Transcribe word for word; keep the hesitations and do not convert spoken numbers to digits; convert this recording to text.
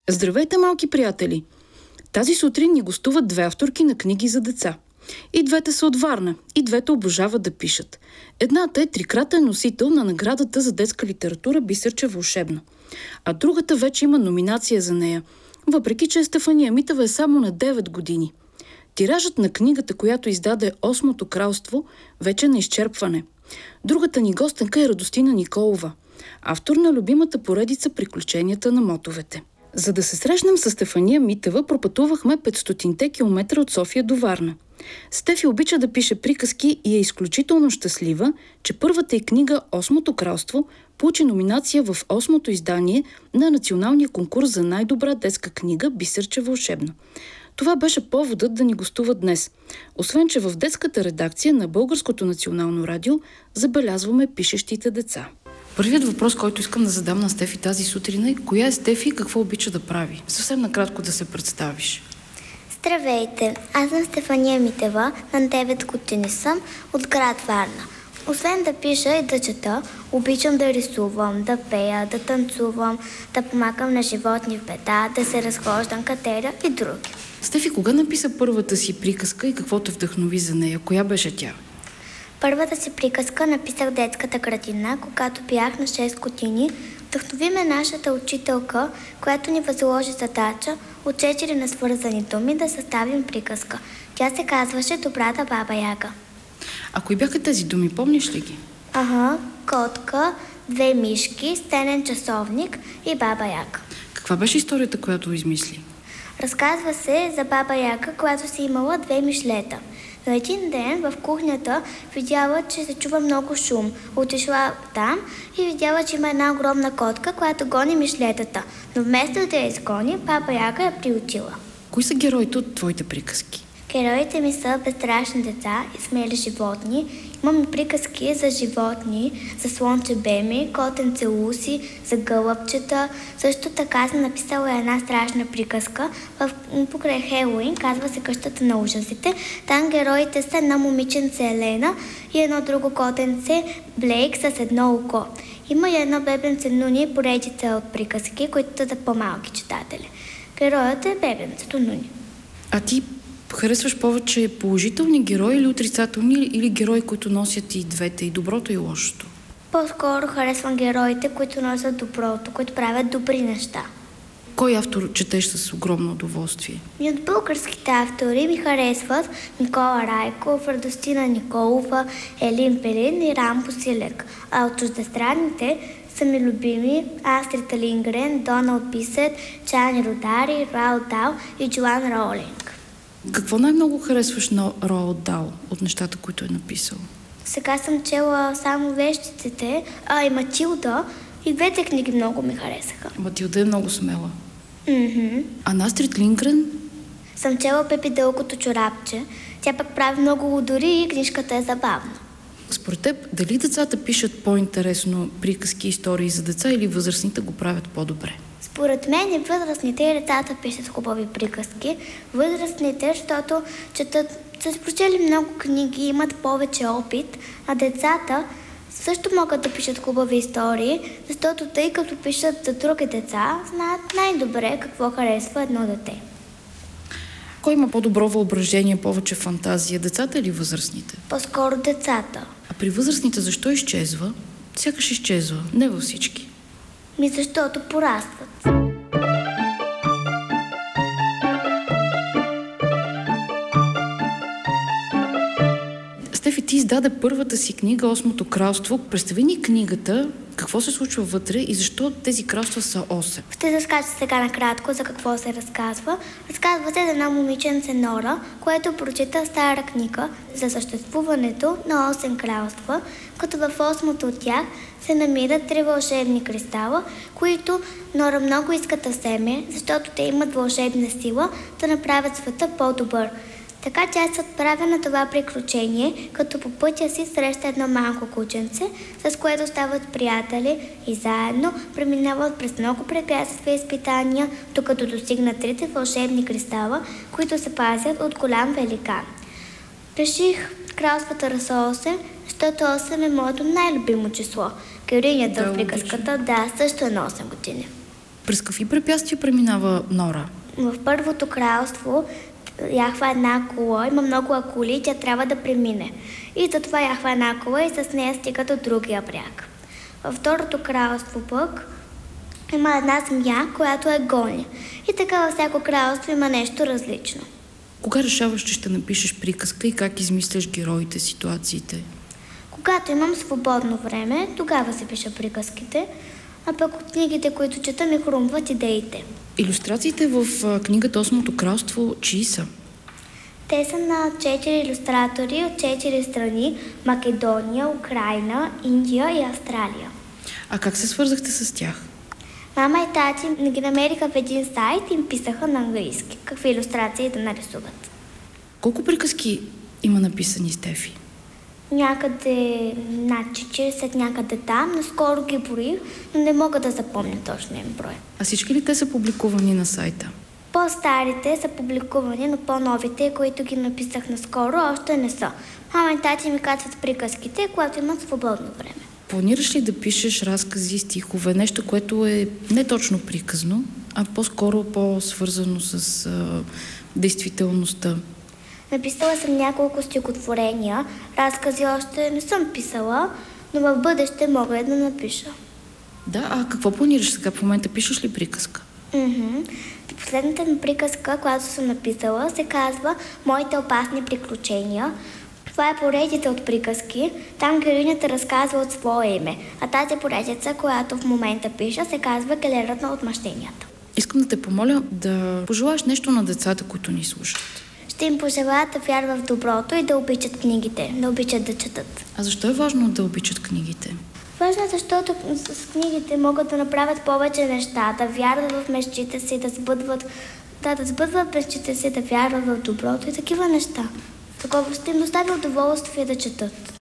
Здравейте, малки приятели! Тази сутрин ни гостуват две авторки на книги за деца. И двете са от Варна, и двете обожават да пишат. Едната е трикратен носител на наградата за детска литература Бисерче вълшебно, а другата вече има номинация за нея, въпреки че Стефания Митева е само на девет години. Тиражът на книгата, която издаде Осмото кралство, вече е на изчерпване. Другата ни гостенка е Радостина Николова, автор на любимата поредица Приключенията на мотовете. За да се срещнем с Стефания Митева, пропътувахме петстотинте километра от София до Варна. Стефи обича да пише приказки и е изключително щастлива, че първата й книга «Осмото кралство» получи номинация в осмото издание на националния конкурс за най-добра детска книга Бисерче вълшебно. Това беше поводът да ни гостува днес. Освен, че в детската редакция на Българското национално радио забелязваме пишещите деца. Първият въпрос, който искам да задам на Стефи тази сутрин е: коя е Стефи и какво обича да прави? Съвсем накратко да се представиш. Здравейте! Аз съм Стефания Митева, на девет години съм, от град Варна. Освен да пиша и да чета, обичам да рисувам, да пея, да танцувам, да помагам на животни в беда, да се разхождам, катеря и други. Стефи, кога написа първата си приказка и какво те вдъхнови за нея? Коя беше тя? Първата си приказка написах в детската градина, когато бях на шест години. Вдъхнови ме нашата учителка, която ни възложи задача от четири несвързани думи да съставим приказка. Тя се казваше Добрата баба Яга. А кои бяха тези думи, помниш ли ги? Ага, котка, две мишки, стенен часовник и баба Яга. Каква беше историята, която измисли? Разказва се за баба Яга, която си имала две мишлета. Но един ден в кухнята видяла, че се чува много шум. Отишла там и видяла, че има една огромна котка, която гони мишлетата. Но вместо да я изгони, баба Яга я приучила. Кои са героите от твоите приказки? Героите ми са безстрашни деца и смели животни. Имам приказки за животни, за слънче Беми, котенце Луси, за гълъбчета. Също така съм написала една страшна приказка в покрай Хелоуин, казва се Къщата на ужасите. Там героите са една момиченце Елена и едно друго котенце Блейк с едно око. Има и едно бебенце Нуни, поредица от приказки, които са за по-малки читатели. Героят е бебенцето Нуни. А ти харесваш повече положителни герои или отрицателни, или герои, които носят и двете, и доброто, и лошото? По-скоро харесвам героите, които носят доброто, които правят добри неща. Кой автор четеш с огромно удоволствие? И от българските автори ми харесват Никола Райков, Радостина Николова, Елин Пелин и Рамбо Силек. А от чуждестранните са ми любими Астрид Лингрен, Доналд Бисет, Чани Родари, Роалд Дал и Джоан Роулинг. Какво най-много харесваш на Роалд Дал от нещата, които е написал? Сега съм чела само Вещиците, а и Матилда, и двете книги много ми харесаха. Матилда е много смела. Mm-hmm. А на Астрид Лингрен? Съм чела Пепи Дългото чорапче. Тя пък прави много лудори и книжката е забавна. Според теб, дали децата пишат по-интересно приказки и истории за деца или възрастните го правят по-добре? Според мен и възрастните и децата пишат хубави приказки. Възрастните, защото четат, са прочели много книги, имат повече опит, а децата също могат да пишат хубави истории, защото тъй като пишат за други деца, знаят най-добре какво харесва едно дете. Кой има по-добро въображение, повече фантазия, децата или възрастните? По-скоро децата. А при възрастните защо изчезва? Сякаш изчезва, не във всички. Ми защото порастват. Стефи, ти издаде първата си книга «Осмото кралство». Представи ни книгата, какво се случва вътре и защо тези кралства са осем. Ще разкажа сега накратко за какво се разказва. Разказва се за една момиченце Нора, което прочита стара книга за съществуването на осем кралства, като в осмото от тях се намират три вълшебни кристала, които Нора много иска да вземе, защото те имат вълшебна сила да направят света по-добър. Така тя се отправя на това приключение, като по пътя си среща едно малко кученце, с което стават приятели и заедно преминават през много препятствия и изпитания, докато достигнат трите вълшебни кристала, които се пазят от голям великан. Реших кралствата да са осем, защото осем е моето най-любимо число. Героинята в приказката, да, също е на осем години. През какви препятствия преминава Нора? В първото кралство яхва една кола, има много акули, тя трябва да премине. И затова яхва една кола и с нея стига до другия бряг. Във второто кралство пък има една змия, която е гоня. И така във всяко кралство има нещо различно. Кога решаваш, че ще напишеш приказка и как измисляш героите, ситуациите? Когато имам свободно време, тогава се пиша приказките, а пък от книгите, които чета, ми хрумват идеите. Илюстрациите в книгата Осмото кралство чии са? Те са на четири илюстратори от четири страни – Македония, Украйна, Индия и Австралия. А как се свързахте с тях? Мама и тати ги намериха в един сайт и им писаха на английски какви илюстрации да нарисуват. Колко приказки има написани, Стефи? Някъде над четиридесет, някъде там. Наскоро ги броих, но не мога да запомня точния им брой. А всички ли те са публикувани на сайта? По-старите са публикувани, но по-новите, които ги написах наскоро, още не са. Мама и тати ми качват приказките, когато имат свободно време. Планираш ли да пишеш разкази, стихове, нещо, което е не точно приказно, а по-скоро по-свързано с а, действителността? Написала съм няколко стихотворения, разкази още не съм писала, но в бъдеще мога да напиша. Да, а какво планираш сега? В момента пишеш ли приказка? Mm-hmm. Последната ми приказка, която съм написала, се казва «Моите опасни приключения». Това е поредица от приказки. Там героинята разказва от свое име, а тази поредица, която в момента пиша, се казва «Галерата на отмъщенията». Искам да те помоля да пожелаеш нещо на децата, които ни слушат. Ще им пожелая да вярват в доброто и да обичат книгите, да обичат да четат. А защо е важно да обичат книгите? Важно е, защото с книгите могат да направят повече неща, да вярват в мечтите си, да сбъдват, да, да сбъдват мечтите си, да вярват в доброто и такива неща. Такова ще им достави удоволствие да четат.